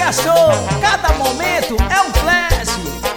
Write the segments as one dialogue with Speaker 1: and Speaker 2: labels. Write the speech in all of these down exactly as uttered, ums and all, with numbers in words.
Speaker 1: Mega Show, cada momento é um flash.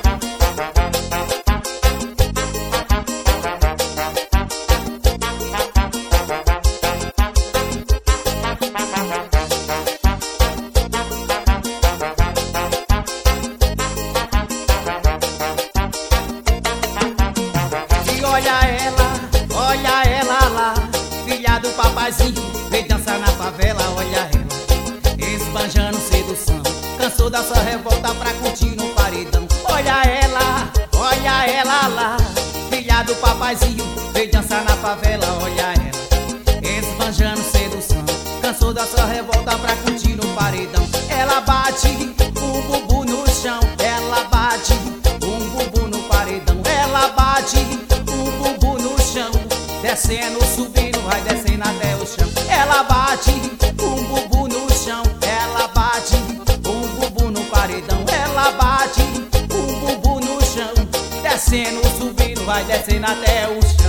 Speaker 1: E olha ela, olha ela lá, filha do papazinho, vem dançar na favela, olha ela, esbanjando sedução, cansou da sua revolta pra curtir no paredão. Olha ela, olha ela lá, filha do papazinho, vem dançar na favela, olha ela, esbanjando sedução, cansou da sua revolta pra curtir no paredão. Ela bate o bubu no chão, ela bate um bubu no paredão, ela bate o bubu no chão, descendo, subindo, vai descendo até o chão. Ela bate um bubu no chão, ela bate um bubu no paredão, ela bate um bubu no chão, descendo, subindo, vai descendo até o chão.